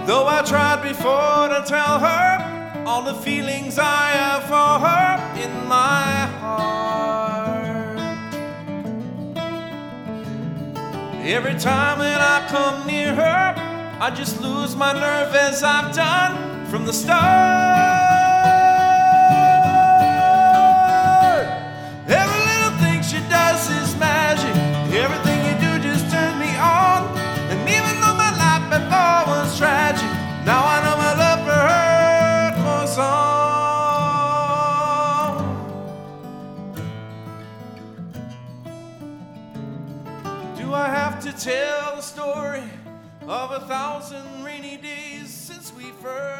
Though I tried before to tell her all the feelings I have for her in my heart. Every time that I come near her, I just lose my nerve as I've done from the start. Every little thing she does is magic. Everything you do just turns me on. And even though my life before was tragic, now I know my love for her goes on. Do I have to tell the story of 1,000 rainy days since we first